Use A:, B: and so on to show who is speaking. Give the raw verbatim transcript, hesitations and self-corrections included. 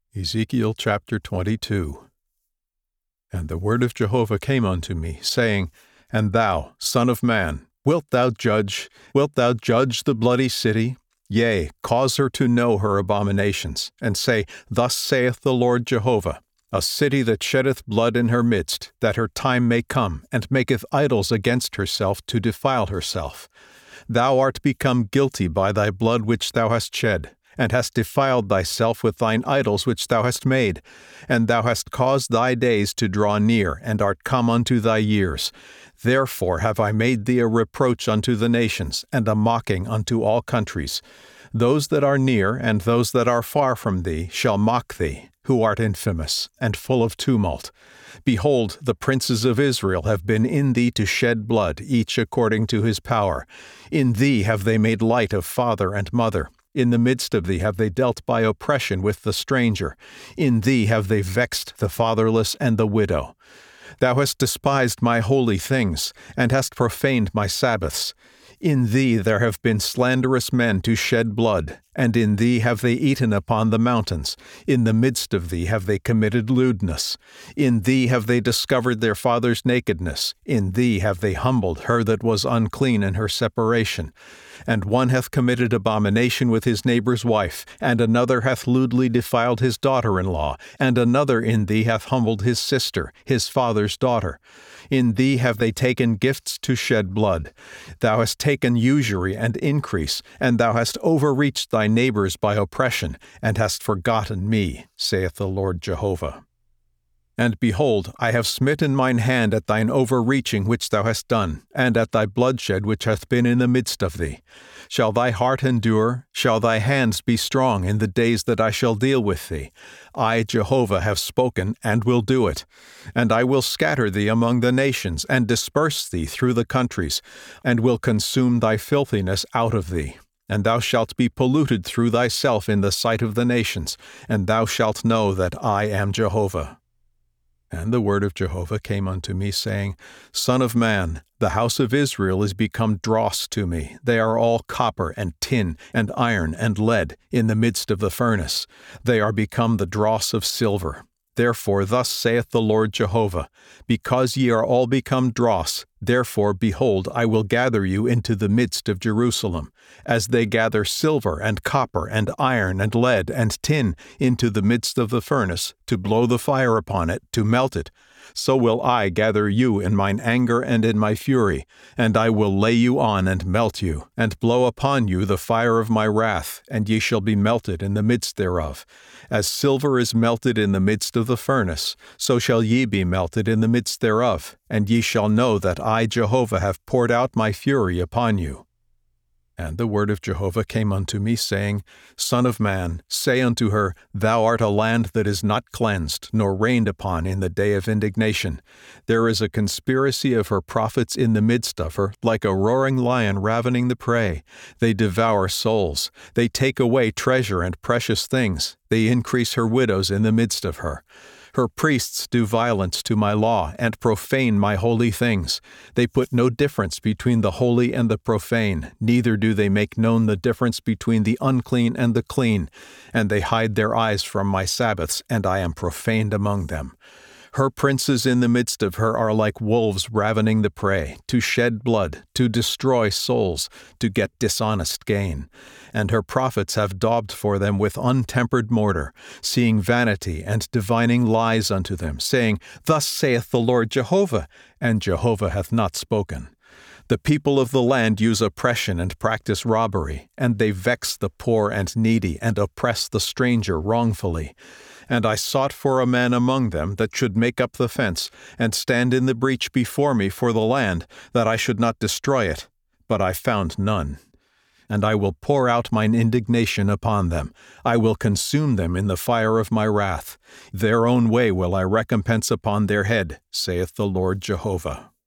A: Ezekiel chapter twenty-two. And the word of Jehovah came unto me, saying, And thou, son of man, wilt thou judge, wilt thou judge the bloody city? Yea, cause her to know her abominations, and say, Thus saith the Lord Jehovah, a city that sheddeth blood in her midst, that her time may come, and maketh idols against herself to defile herself. Thou art become guilty by thy blood which thou hast shed, and hast defiled thyself with thine idols which thou hast made, and thou hast caused thy days to draw near, and art come unto thy years. Therefore have I made thee a reproach unto the nations, and a mocking unto all countries. Those that are near and those that are far from thee shall mock thee, who art infamous, and full of tumult. Behold, the princes of Israel have been in thee to shed blood, each according to his power. In thee have they made light of father and mother. In the midst of thee have they dealt by oppression with the stranger. In thee have they vexed the fatherless and the widow. Thou hast despised my holy things, and hast profaned my Sabbaths. In thee there have been slanderous men to shed blood, and in thee have they eaten upon the mountains. In the midst of thee have they committed lewdness. In thee have they discovered their father's nakedness. In thee have they humbled her that was unclean in her separation. And one hath committed abomination with his neighbor's wife, and another hath lewdly defiled his daughter-in-law, and another in thee hath humbled his sister, his father's daughter. In thee have they taken gifts to shed blood. Thou hast taken usury and increase, and thou hast overreached thy neighbors by oppression, and hast forgotten me, saith the Lord Jehovah. And behold, I have smitten mine hand at thine overreaching which thou hast done, and at thy bloodshed which hath been in the midst of thee. Shall thy heart endure? Shall thy hands be strong in the days that I shall deal with thee? I, Jehovah, have spoken, and will do it. And I will scatter thee among the nations, and disperse thee through the countries, and will consume thy filthiness out of thee. And thou shalt be polluted through thyself in the sight of the nations, and thou shalt know that I am Jehovah. And the word of Jehovah came unto me, saying, Son of man, the house of Israel is become dross to me. They are all copper and tin and iron and lead in the midst of the furnace. They are become the dross of silver. Therefore thus saith the Lord Jehovah, Because ye are all become dross, therefore, behold, I will gather you into the midst of Jerusalem, as they gather silver and copper and iron and lead and tin into the midst of the furnace, to blow the fire upon it, to melt it. So will I gather you in mine anger and in my fury, and I will lay you on and melt you, and blow upon you the fire of my wrath, and ye shall be melted in the midst thereof. As silver is melted in the midst of the furnace, so shall ye be melted in the midst thereof, and ye shall know that I, Jehovah, have poured out my fury upon you. And the word of Jehovah came unto me, saying, Son of man, say unto her, Thou art a land that is not cleansed, nor rained upon in the day of indignation. There is a conspiracy of her prophets in the midst of her, like a roaring lion ravening the prey. They devour souls. They take away treasure and precious things. They increase her widows in the midst of her. Her priests do violence to my law, and profane my holy things. They put no difference between the holy and the profane, neither do they make known the difference between the unclean and the clean. And they hide their eyes from my Sabbaths, and I am profaned among them. Her princes in the midst of her are like wolves ravening the prey, to shed blood, to destroy souls, to get dishonest gain. And her prophets have daubed for them with untempered mortar, seeing vanity and divining lies unto them, saying, Thus saith the Lord Jehovah, and Jehovah hath not spoken. The people of the land use oppression and practice robbery, and they vex the poor and needy, and oppress the stranger wrongfully. And I sought for a man among them that should make up the fence, and stand in the breach before me for the land, that I should not destroy it. But I found none. And I will pour out mine indignation upon them. I will consume them in the fire of my wrath. Their own way will I recompense upon their head, saith the Lord Jehovah.